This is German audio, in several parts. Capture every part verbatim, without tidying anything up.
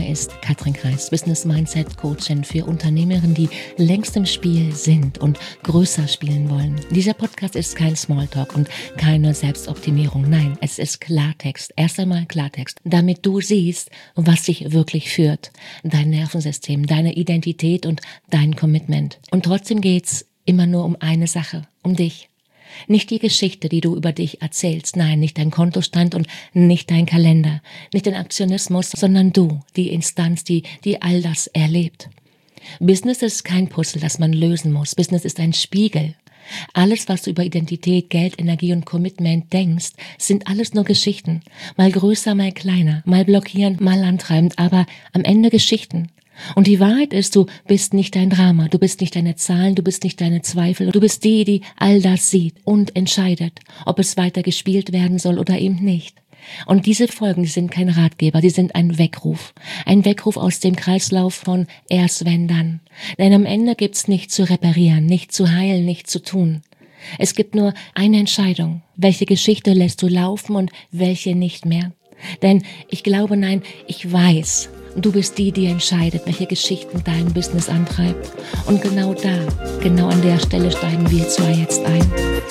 Name ist Katrin Kreis, Business Mindset Coachin für Unternehmerinnen, die längst im Spiel sind und größer spielen wollen. Dieser Podcast ist kein Smalltalk und keine Selbstoptimierung. Nein, es ist Klartext. Erst einmal Klartext, damit du siehst, was dich wirklich führt. Dein Nervensystem, deine Identität und dein Commitment. Und trotzdem geht's immer nur um eine Sache, um dich. Nicht die Geschichte, die du über dich erzählst, nein, nicht dein Kontostand und nicht dein Kalender, nicht dein Aktionismus, sondern du, die Instanz, die, die all das erlebt. Business ist kein Puzzle, das man lösen muss. Business ist ein Spiegel. Alles, was du über Identität, Geld, Energie und Commitment denkst, sind alles nur Geschichten. Mal größer, mal kleiner, mal blockierend, mal antreibend, aber am Ende Geschichten. Und die Wahrheit ist, du bist nicht dein Drama, du bist nicht deine Zahlen, du bist nicht deine Zweifel, du bist die, die all das sieht und entscheidet, ob es weiter gespielt werden soll oder eben nicht. Und diese Folgen, die sind kein Ratgeber, die sind ein Weckruf. Ein Weckruf aus dem Kreislauf von erst wenn dann. Denn am Ende gibt's nichts zu reparieren, nichts zu heilen, nichts zu tun. Es gibt nur eine Entscheidung. Welche Geschichte lässt du laufen und welche nicht mehr? Denn ich glaube, nein, ich weiß, du bist die, die entscheidet, welche Geschichten dein Business antreibt. Und genau da, genau an der Stelle steigen wir zwei jetzt ein.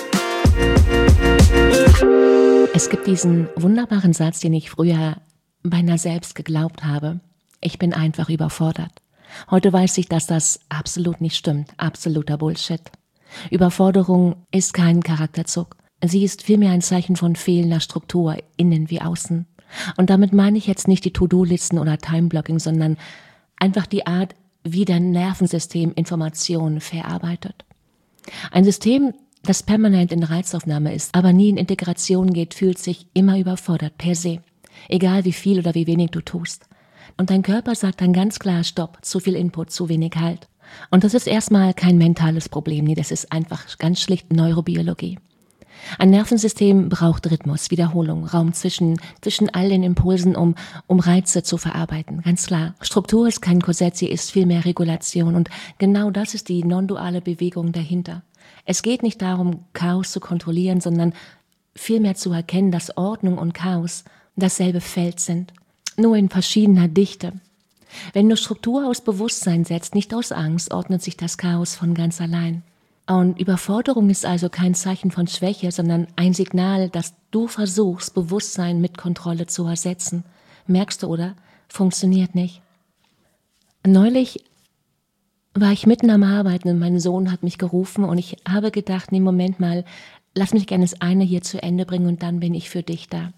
Es gibt diesen wunderbaren Satz, den ich früher beinahe selbst geglaubt habe. Ich bin einfach überfordert. Heute weiß ich, dass das absolut nicht stimmt. Absoluter Bullshit. Überforderung ist kein Charakterzug. Sie ist vielmehr ein Zeichen von fehlender Struktur, innen wie außen. Und damit meine ich jetzt nicht die To-Do-Listen oder Time-Blocking, sondern einfach die Art, wie dein Nervensystem Informationen verarbeitet. Ein System, das permanent in Reizaufnahme ist, aber nie in Integration geht, fühlt sich immer überfordert, per se. Egal wie viel oder wie wenig du tust. Und dein Körper sagt dann ganz klar, stopp, zu viel Input, zu wenig Halt. Und das ist erstmal kein mentales Problem, nee, das ist einfach ganz schlicht Neurobiologie. Ein Nervensystem braucht Rhythmus, Wiederholung, Raum zwischen, zwischen all den Impulsen, um, um Reize zu verarbeiten. Ganz klar. Struktur ist kein Korsett, sie ist vielmehr Regulation. Und genau das ist die non-duale Bewegung dahinter. Es geht nicht darum, Chaos zu kontrollieren, sondern vielmehr zu erkennen, dass Ordnung und Chaos dasselbe Feld sind. Nur in verschiedener Dichte. Wenn du Struktur aus Bewusstsein setzt, nicht aus Angst, ordnet sich das Chaos von ganz allein. Und Überforderung ist also kein Zeichen von Schwäche, sondern ein Signal, dass du versuchst, Bewusstsein mit Kontrolle zu ersetzen. Merkst du, oder? Funktioniert nicht. Neulich war ich mitten am Arbeiten und mein Sohn hat mich gerufen und ich habe gedacht, nee, Moment mal, lass mich gerne das eine hier zu Ende bringen und dann bin ich für dich da.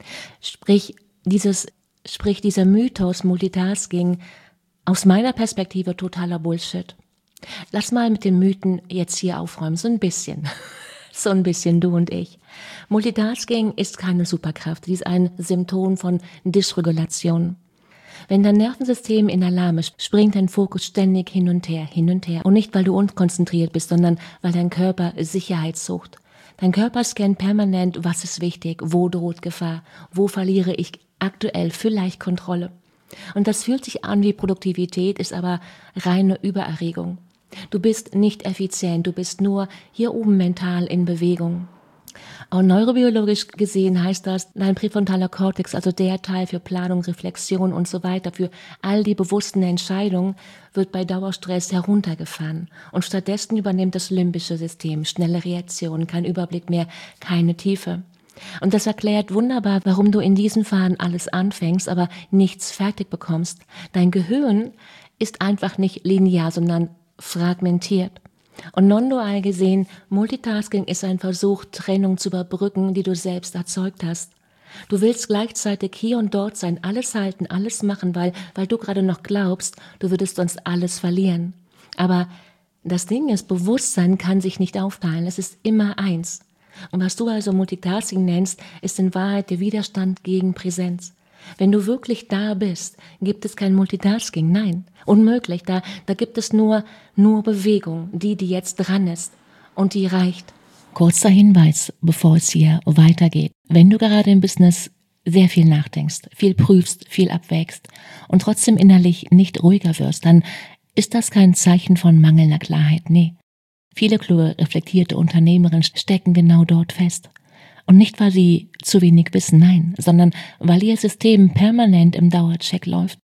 Sprich, dieses, sprich dieser Mythos Multitasking, aus meiner Perspektive totaler Bullshit. Lass mal mit den Mythen jetzt hier aufräumen, so ein bisschen. So ein bisschen, du und ich. Multitasking ist keine Superkraft, sie ist ein Symptom von Dysregulation. Wenn dein Nervensystem in Alarm ist, springt dein Fokus ständig hin und her, hin und her. Und nicht, weil du unkonzentriert bist, sondern weil dein Körper Sicherheit sucht. Dein Körper scannt permanent, was ist wichtig, wo droht Gefahr, wo verliere ich aktuell vielleicht Kontrolle. Und das fühlt sich an wie Produktivität, ist aber reine Übererregung. Du bist nicht effizient, du bist nur hier oben mental in Bewegung. Und neurobiologisch gesehen heißt das, dein präfrontaler Kortex, also der Teil für Planung, Reflexion und so weiter, für all die bewussten Entscheidungen, wird bei Dauerstress heruntergefahren. Und stattdessen übernimmt das limbische System schnelle Reaktionen, kein Überblick mehr, keine Tiefe. Und das erklärt wunderbar, warum du in diesen Phasen alles anfängst, aber nichts fertig bekommst. Dein Gehirn ist einfach nicht linear, sondern fragmentiert. Und non-dual gesehen, Multitasking ist ein Versuch, Trennung zu überbrücken, die du selbst erzeugt hast. Du willst gleichzeitig hier und dort sein, alles halten, alles machen, weil, weil du gerade noch glaubst, du würdest sonst alles verlieren. Aber das Ding ist, Bewusstsein kann sich nicht aufteilen, es ist immer eins. Und was du also Multitasking nennst, ist in Wahrheit der Widerstand gegen Präsenz. Wenn du wirklich da bist, gibt es kein Multitasking, nein, unmöglich, da, da gibt es nur, nur Bewegung, die, die jetzt dran ist und die reicht. Kurzer Hinweis, bevor es hier weitergeht. Wenn du gerade im Business sehr viel nachdenkst, viel prüfst, viel abwägst und trotzdem innerlich nicht ruhiger wirst, dann ist das kein Zeichen von mangelnder Klarheit, nee. Viele kluge, reflektierte Unternehmerinnen stecken genau dort fest. Und nicht, weil sie zu wenig wissen, nein, sondern weil ihr System permanent im Dauercheck läuft.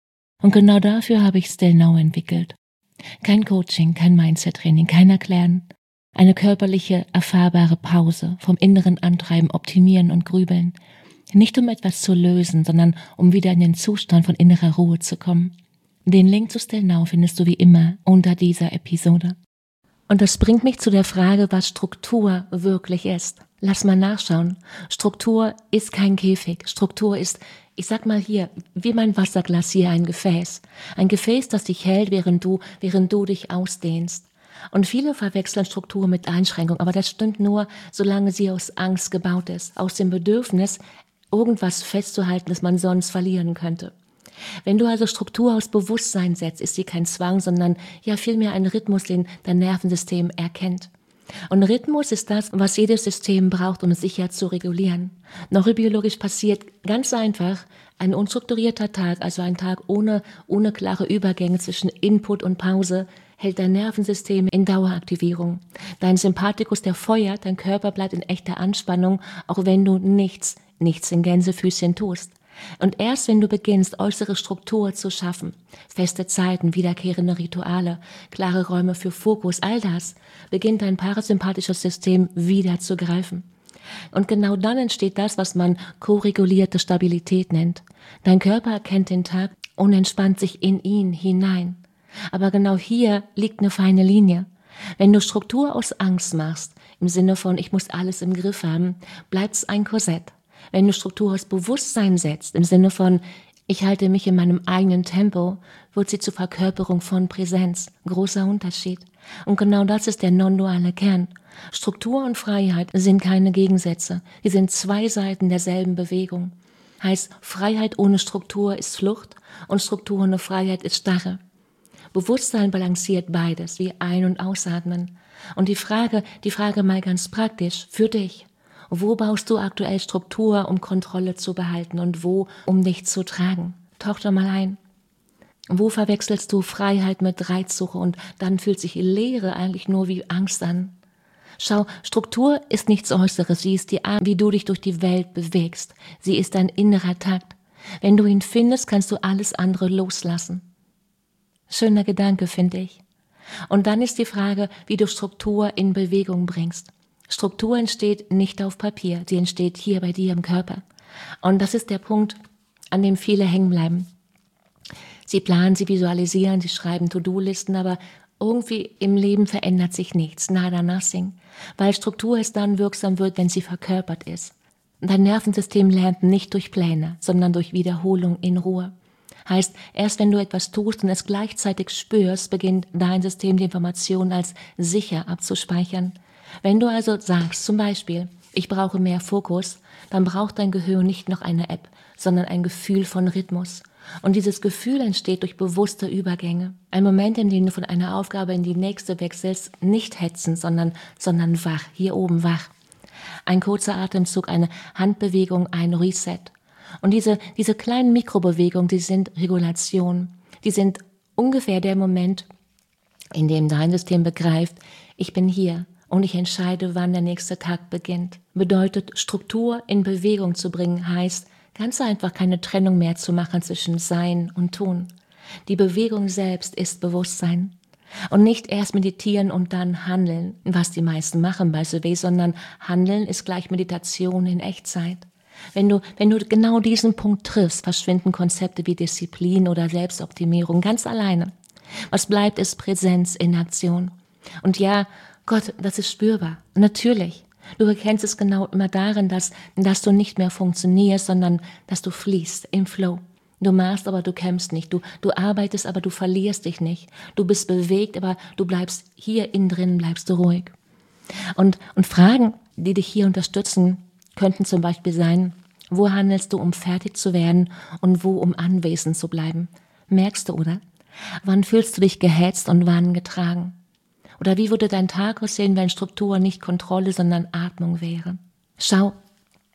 Und genau dafür habe ich Still Now entwickelt. Kein Coaching, kein Mindset-Training, kein Erklären. Eine körperliche, erfahrbare Pause vom inneren Antreiben, Optimieren und Grübeln. Nicht um etwas zu lösen, sondern um wieder in den Zustand von innerer Ruhe zu kommen. Den Link zu Still Now findest du wie immer unter dieser Episode. Und das bringt mich zu der Frage, was Struktur wirklich ist. Lass mal nachschauen. Struktur ist kein Käfig. Struktur ist, ich sag mal hier, wie mein Wasserglas hier, ein Gefäß. Ein Gefäß, das dich hält, während du, während du dich ausdehnst. Und viele verwechseln Struktur mit Einschränkung, aber das stimmt nur, solange sie aus Angst gebaut ist, aus dem Bedürfnis, irgendwas festzuhalten, das man sonst verlieren könnte. Wenn du also Struktur aus Bewusstsein setzt, ist sie kein Zwang, sondern ja vielmehr ein Rhythmus, den dein Nervensystem erkennt. Und Rhythmus ist das, was jedes System braucht, um es sicher zu regulieren. Neurobiologisch passiert ganz einfach ein unstrukturierter Tag, also ein Tag ohne, ohne klare Übergänge zwischen Input und Pause, hält dein Nervensystem in Daueraktivierung. Dein Sympathikus, der feuert, dein Körper bleibt in echter Anspannung, auch wenn du nichts, nichts in Gänsefüßchen tust. Und erst wenn du beginnst, äußere Struktur zu schaffen, feste Zeiten, wiederkehrende Rituale, klare Räume für Fokus, all das, beginnt dein parasympathisches System wieder zu greifen. Und genau dann entsteht das, was man koregulierte Stabilität nennt. Dein Körper erkennt den Tag und entspannt sich in ihn hinein. Aber genau hier liegt eine feine Linie. Wenn du Struktur aus Angst machst, im Sinne von ich muss alles im Griff haben, bleibt's ein Korsett. Wenn du Struktur aus Bewusstsein setzt, im Sinne von ich halte mich in meinem eigenen Tempo, wird sie zur Verkörperung von Präsenz. Großer Unterschied. Und genau das ist der non-duale Kern. Struktur und Freiheit sind keine Gegensätze. Sie sind zwei Seiten derselben Bewegung. Heißt, Freiheit ohne Struktur ist Flucht und Struktur ohne Freiheit ist Starre. Bewusstsein balanciert beides, wie Ein- und Ausatmen. Und die Frage, die Frage mal ganz praktisch, für dich. Wo baust du aktuell Struktur, um Kontrolle zu behalten und wo, um dich zu tragen? Tauch da mal ein. Wo verwechselst du Freiheit mit Reizsuche und dann fühlt sich Leere eigentlich nur wie Angst an? Schau, Struktur ist nichts Äußeres, sie ist die Art, wie du dich durch die Welt bewegst. Sie ist dein innerer Takt. Wenn du ihn findest, kannst du alles andere loslassen. Schöner Gedanke, finde ich. Und dann ist die Frage, wie du Struktur in Bewegung bringst. Struktur entsteht nicht auf Papier, sie entsteht hier bei dir im Körper. Und das ist der Punkt, an dem viele hängen bleiben. Sie planen, sie visualisieren, sie schreiben To-Do-Listen, aber irgendwie im Leben verändert sich nichts, nada nothing. Weil Struktur erst dann wirksam wird, wenn sie verkörpert ist. Dein Nervensystem lernt nicht durch Pläne, sondern durch Wiederholung in Ruhe. Heißt, erst wenn du etwas tust und es gleichzeitig spürst, beginnt dein System die Information als sicher abzuspeichern. Wenn du also sagst, zum Beispiel, ich brauche mehr Fokus, dann braucht dein Gehirn nicht noch eine App, sondern ein Gefühl von Rhythmus. Und dieses Gefühl entsteht durch bewusste Übergänge. Ein Moment, in dem du von einer Aufgabe in die nächste wechselst, nicht hetzen, sondern, sondern wach, hier oben wach. Ein kurzer Atemzug, eine Handbewegung, ein Reset. Und diese, diese kleinen Mikrobewegungen, die sind Regulation. Die sind ungefähr der Moment, in dem dein System begreift, ich bin hier. Und ich entscheide, wann der nächste Tag beginnt. Bedeutet, Struktur in Bewegung zu bringen, heißt, ganz einfach keine Trennung mehr zu machen zwischen Sein und Tun. Die Bewegung selbst ist Bewusstsein. Und nicht erst meditieren und dann handeln, was die meisten machen bei S W, sondern Handeln ist gleich Meditation in Echtzeit. Wenn du, wenn du genau diesen Punkt triffst, verschwinden Konzepte wie Disziplin oder Selbstoptimierung ganz alleine. Was bleibt, ist Präsenz in Aktion. Und ja, Gott, das ist spürbar. Natürlich. Du erkennst es genau immer darin, dass, dass du nicht mehr funktionierst, sondern dass du fließt im Flow. Du machst, aber du kämpfst nicht. Du, du arbeitest, aber du verlierst dich nicht. Du bist bewegt, aber du bleibst hier innen drin, bleibst du ruhig. Und, und Fragen, die dich hier unterstützen, könnten zum Beispiel sein, wo handelst du, um fertig zu werden und wo, um anwesend zu bleiben? Merkst du, oder? Wann fühlst du dich gehetzt und wann getragen? Oder wie würde dein Tag aussehen, wenn Struktur nicht Kontrolle, sondern Atmung wäre? Schau,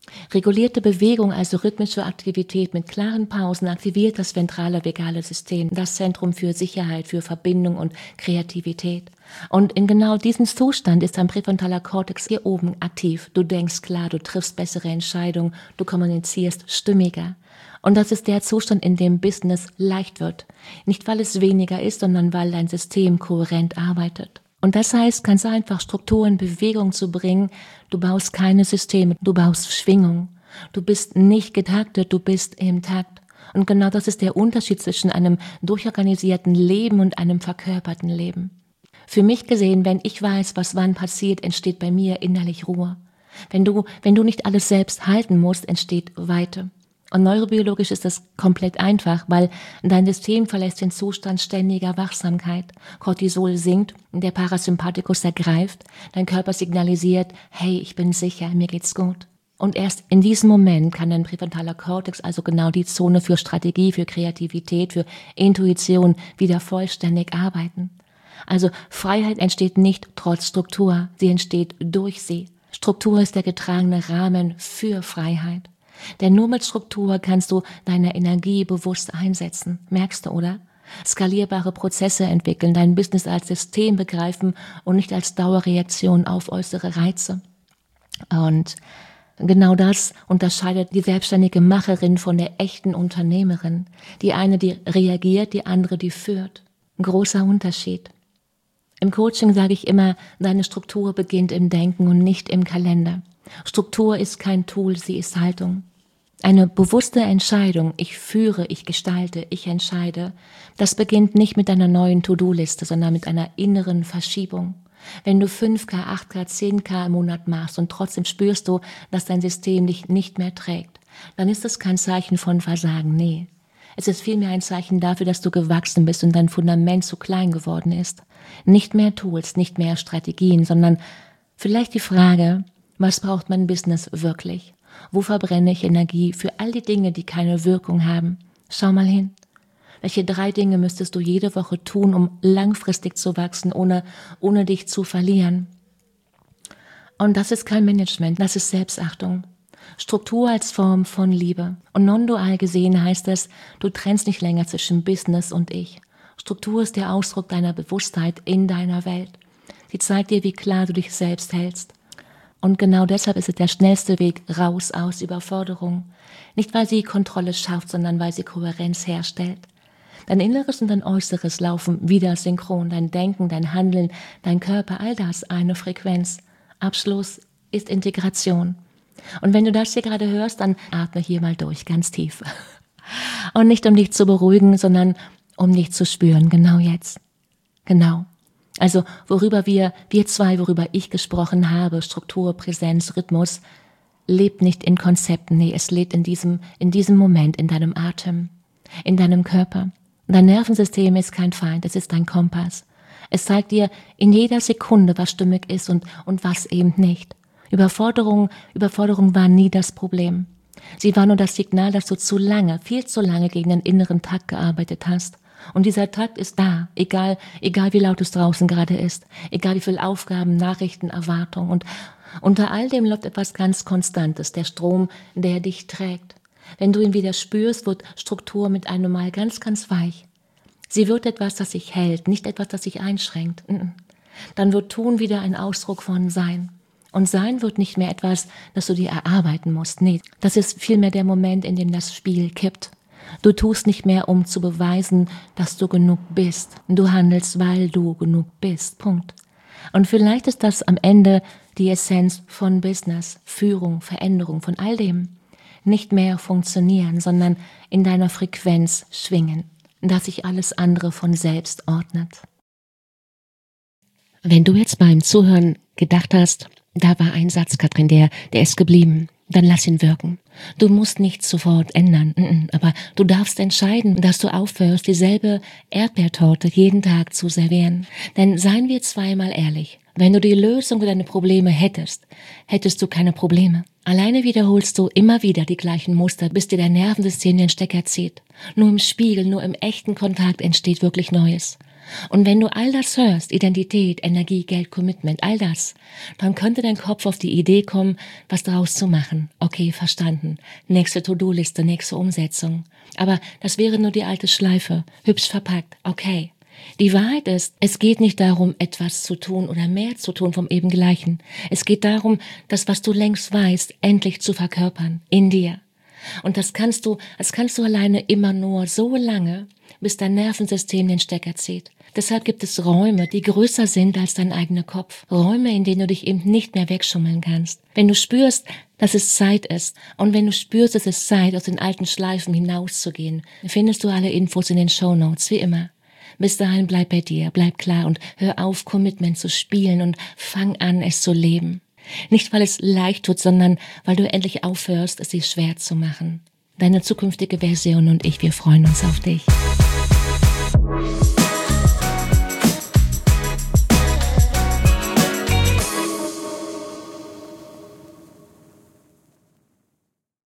Regulierte Bewegung, also rhythmische Aktivität mit klaren Pausen, aktiviert das ventrale vagale System, das Zentrum für Sicherheit, für Verbindung und Kreativität. Und in genau diesem Zustand ist dein präfrontaler Kortex hier oben aktiv. Du denkst klar, du triffst bessere Entscheidungen, du kommunizierst stimmiger. Und das ist der Zustand, in dem Business leicht wird. Nicht, weil es weniger ist, sondern weil dein System kohärent arbeitet. Und das heißt, ganz einfach Struktur in Bewegung zu bringen. Du baust keine Systeme, du baust Schwingung. Du bist nicht getaktet, du bist im Takt. Und genau das ist der Unterschied zwischen einem durchorganisierten Leben und einem verkörperten Leben. Für mich gesehen, wenn ich weiß, was wann passiert, entsteht bei mir innerlich Ruhe. Wenn du, wenn du nicht alles selbst halten musst, entsteht Weite. Und neurobiologisch ist das komplett einfach, weil dein System verlässt den Zustand ständiger Wachsamkeit. Cortisol sinkt, der Parasympathikus ergreift, dein Körper signalisiert, hey, ich bin sicher, mir geht's gut. Und erst in diesem Moment kann dein präfrontaler Kortex, also genau die Zone für Strategie, für Kreativität, für Intuition, wieder vollständig arbeiten. Also Freiheit entsteht nicht trotz Struktur, sie entsteht durch sie. Struktur ist der getragene Rahmen für Freiheit. Denn nur mit Struktur kannst du deine Energie bewusst einsetzen. Merkst du, oder? Skalierbare Prozesse entwickeln, dein Business als System begreifen und nicht als Dauerreaktion auf äußere Reize. Und genau das unterscheidet die selbstständige Macherin von der echten Unternehmerin. Die eine, die reagiert, die andere, die führt. Ein großer Unterschied. Im Coaching sage ich immer, deine Struktur beginnt im Denken und nicht im Kalender. Struktur ist kein Tool, sie ist Haltung. Eine bewusste Entscheidung, ich führe, ich gestalte, ich entscheide, das beginnt nicht mit einer neuen To-Do-Liste, sondern mit einer inneren Verschiebung. Wenn du fünf K, acht K, zehn K im Monat machst und trotzdem spürst du, dass dein System dich nicht mehr trägt, dann ist das kein Zeichen von Versagen, nee. Es ist vielmehr ein Zeichen dafür, dass du gewachsen bist und dein Fundament zu klein geworden ist. Nicht mehr Tools, nicht mehr Strategien, sondern vielleicht die Frage, was braucht mein Business wirklich? Wo verbrenne ich Energie für all die Dinge, die keine Wirkung haben? Schau mal hin. Welche drei Dinge müsstest du jede Woche tun, um langfristig zu wachsen, ohne, ohne dich zu verlieren? Und das ist kein Management, das ist Selbstachtung. Struktur als Form von Liebe. Und non-dual gesehen heißt es, du trennst nicht länger zwischen Business und Ich. Struktur ist der Ausdruck deiner Bewusstheit in deiner Welt. Sie zeigt dir, wie klar du dich selbst hältst. Und genau deshalb ist es der schnellste Weg raus aus Überforderung. Nicht, weil sie Kontrolle schafft, sondern weil sie Kohärenz herstellt. Dein Inneres und dein Äußeres laufen wieder synchron. Dein Denken, dein Handeln, dein Körper, all das eine Frequenz. Abschluss ist Integration. Und wenn du das hier gerade hörst, dann atme hier mal durch, ganz tief. Und nicht um dich zu beruhigen, sondern um dich zu spüren, genau jetzt. Genau. Also worüber wir, wir zwei, worüber ich gesprochen habe, Struktur, Präsenz, Rhythmus, lebt nicht in Konzepten, nee, es lebt in diesem, in diesem Moment, in deinem Atem, in deinem Körper. Dein Nervensystem ist kein Feind, es ist dein Kompass. Es zeigt dir in jeder Sekunde, was stimmig ist und, und was eben nicht. Überforderung, Überforderung war nie das Problem. Sie war nur das Signal, dass du zu lange, viel zu lange gegen den inneren Takt gearbeitet hast. Und dieser Takt ist da, egal, egal wie laut es draußen gerade ist, egal wie viele Aufgaben, Nachrichten, Erwartungen. Und unter all dem läuft etwas ganz Konstantes, der Strom, der dich trägt. Wenn du ihn wieder spürst, wird Struktur mit einem Mal ganz, ganz weich. Sie wird etwas, das sich hält, nicht etwas, das sich einschränkt. Dann wird Tun wieder ein Ausdruck von Sein. Und Sein wird nicht mehr etwas, das du dir erarbeiten musst. Nee, das ist vielmehr der Moment, in dem das Spiel kippt. Du tust nicht mehr, um zu beweisen, dass du genug bist. Du handelst, weil du genug bist. Punkt. Und vielleicht ist das am Ende die Essenz von Business, Führung, Veränderung, von all dem. Nicht mehr funktionieren, sondern in deiner Frequenz schwingen, dass sich alles andere von selbst ordnet. Wenn du jetzt beim Zuhören gedacht hast, da war ein Satz, Katrin, der, der ist geblieben, dann lass ihn wirken. Du musst nichts sofort ändern, aber du darfst entscheiden, dass du aufhörst, dieselbe Erdbeertorte jeden Tag zu servieren. Denn seien wir zweimal ehrlich, wenn du die Lösung für deine Probleme hättest, hättest du keine Probleme. Alleine wiederholst du immer wieder die gleichen Muster, bis dir dein Nervensystem den Stecker zieht. Nur im Spiegel, nur im echten Kontakt entsteht wirklich Neues. Und wenn du all das hörst, Identität, Energie, Geld, Commitment, all das, dann könnte dein Kopf auf die Idee kommen, was daraus zu machen. Okay, verstanden. Nächste To-Do-Liste, nächste Umsetzung. Aber das wäre nur die alte Schleife, hübsch verpackt. Okay. Die Wahrheit ist, es geht nicht darum, etwas zu tun oder mehr zu tun vom eben Gleichen. Es geht darum, das, was du längst weißt, endlich zu verkörpern. In dir. Und das kannst du, das kannst du alleine immer nur so lange, bis dein Nervensystem den Stecker zieht. Deshalb gibt es Räume, die größer sind als dein eigener Kopf. Räume, in denen du dich eben nicht mehr wegschummeln kannst. Wenn du spürst, dass es Zeit ist und wenn du spürst, dass es Zeit, aus den alten Schleifen hinauszugehen, findest du alle Infos in den Shownotes, wie immer. Bis dahin bleib bei dir, bleib klar und hör auf, Commitment zu spielen und fang an, es zu leben. Nicht, weil es leicht tut, sondern weil du endlich aufhörst, es dir schwer zu machen. Deine zukünftige Version und ich, wir freuen uns auf dich.